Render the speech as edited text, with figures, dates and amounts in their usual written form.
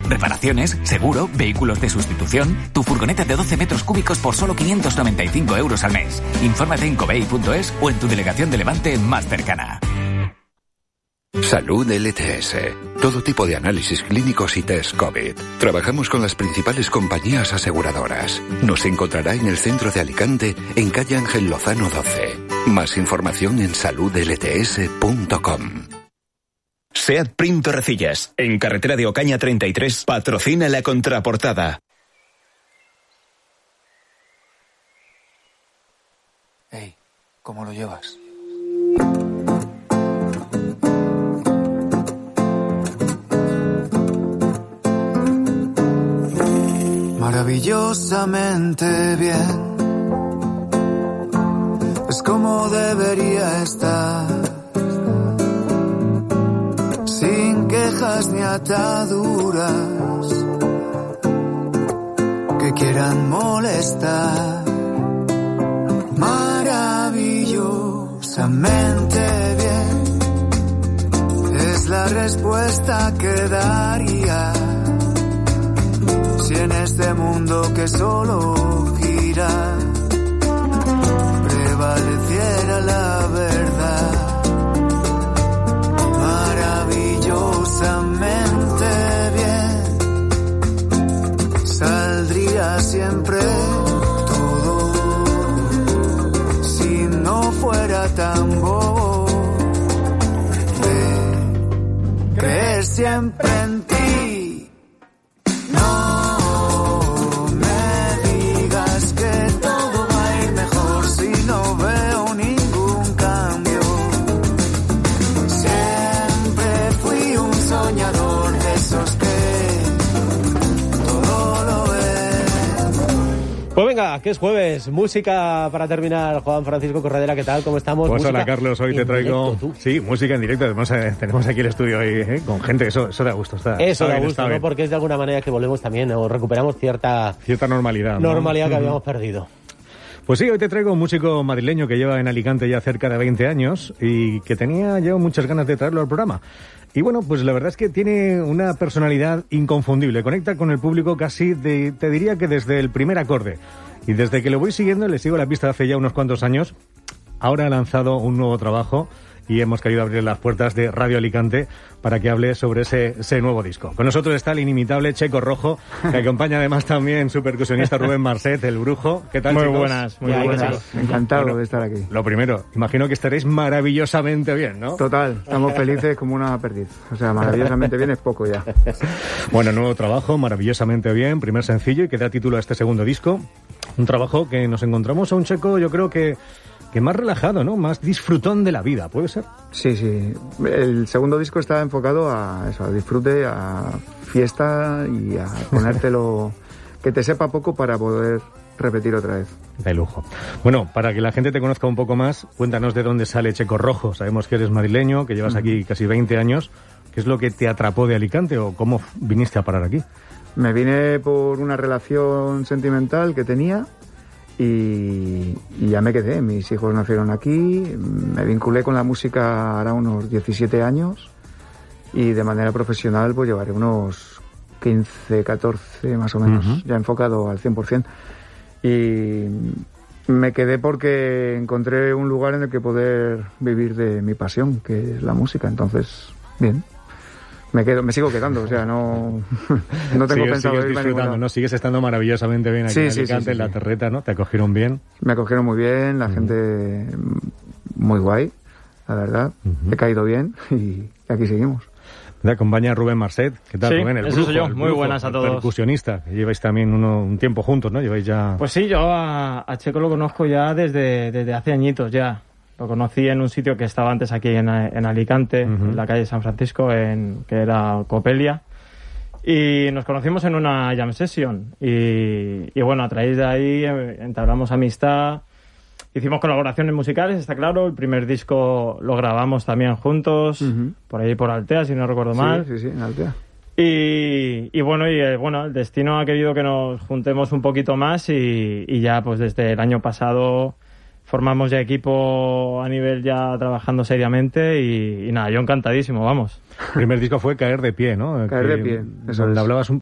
Reparaciones, seguro, vehículos de sustitución. Tu furgoneta de 12 metros cúbicos por solo 595 euros al mes. Infórmate en cobei.es o en tu delegación de Levante más cercana. Salud LTS. Todo tipo de análisis clínicos y test COVID. Trabajamos con las principales compañías aseguradoras. Nos encontrará en el centro de Alicante, en calle Ángel Lozano 12. Más información en saludlts.com. SEAT Prim Torrecillas, en carretera de Ocaña 33, patrocina la contraportada. Hey, ¿cómo lo llevas? Maravillosamente bien. Es como debería estar. Sin quejas ni ataduras que quieran molestar. Maravillosamente bien es la respuesta que daría si en este mundo que solo gira prevaleciera la verdad. Maravillosamente bien saldría siempre todo si no fuera tan bobo de creer siempre en ti. No me digas que todo va a ir mejor si no veo ningún cambio. Siempre fui un soñador de esos que todo lo ven. Pues venga, que es jueves, música para terminar. Juan Francisco Corredera, ¿qué tal? ¿Cómo estamos? Pues música hola Carlos, hoy te traigo... Directo, sí, música en directo. Además tenemos aquí el estudio hoy con gente, eso da gusto. Eso da gusto, ¿no? Porque es de alguna manera que volvemos también, o recuperamos cierta normalidad, ¿no? Normalidad que habíamos perdido. Pues sí, hoy te traigo un músico madrileño que lleva en Alicante ya cerca de 20 años y que tenía yo muchas ganas de traerlo al programa. Y bueno, pues la verdad es que tiene una personalidad inconfundible, conecta con el público casi, te diría que desde el primer acorde. Y desde que lo voy siguiendo, le sigo la pista hace ya unos cuantos años, ahora ha lanzado un nuevo trabajo y hemos querido abrir las puertas de Radio Alicante para que hable sobre ese nuevo disco. Con nosotros está el inimitable Checo Rojo, que acompaña además también su percusionista Rubén Marcet, el Brujo. ¿Qué tal, muy chicos? Buenas, muy buenas. Encantado de estar aquí. Lo primero, imagino que estaréis maravillosamente bien, ¿no? Total, estamos felices como una perdiz. O sea, maravillosamente bien es poco ya. Bueno, nuevo trabajo, maravillosamente bien, primer sencillo y que da título a este segundo disco. Un trabajo que nos encontramos a un Checo, yo creo que más relajado, ¿no? Más disfrutón de la vida, ¿puede ser? Sí, sí. El segundo disco está enfocado a eso, a disfrute, a fiesta y a ponértelo que te sepa poco para poder repetir otra vez. De lujo. Bueno, para que la gente te conozca un poco más, cuéntanos de dónde sale Checo Rojo. Sabemos que eres madrileño, que llevas aquí casi 20 años. ¿Qué es lo que te atrapó de Alicante o cómo viniste a parar aquí? Me vine por una relación sentimental que tenía y ya me quedé. Mis hijos nacieron aquí, me vinculé con la música ahora unos 17 años y de manera profesional pues llevaré unos 15, 14 más o menos, ya enfocado al 100%. Y me quedé porque encontré un lugar en el que poder vivir de mi pasión, que es la música. Entonces, bien. Me sigo quedando, o sea, no tengo pensado sigues disfrutando, ¿no? Sigues estando maravillosamente bien aquí en Alicante, en la Terreta, ¿no? ¿Te acogieron bien? Me acogieron muy bien, la gente muy guay, la verdad. He caído bien y aquí seguimos. Me acompaña Rubén Marcet. ¿Qué tal, Rubén? El Brujo, soy yo. Muy buenas a todos. Percusionista, que lleváis también un tiempo juntos, ¿no? Lleváis ya... Pues sí, yo a Checo lo conozco ya desde hace añitos ya. Lo conocí en un sitio que estaba antes aquí en Alicante, en la calle San Francisco, que era Copelia. Y nos conocimos en una jam session. Y bueno, a través de ahí entablamos amistad. Hicimos colaboraciones musicales, está claro. El primer disco lo grabamos también juntos, por ahí por Altea, si no recuerdo mal. Sí, en Altea. Y bueno, el destino ha querido que nos juntemos un poquito más y ya pues desde el año pasado formamos ya equipo a nivel ya trabajando seriamente y nada, yo encantadísimo, vamos. El primer disco fue Caer de Pie, ¿no? Caer de Pie, eso es. Hablabas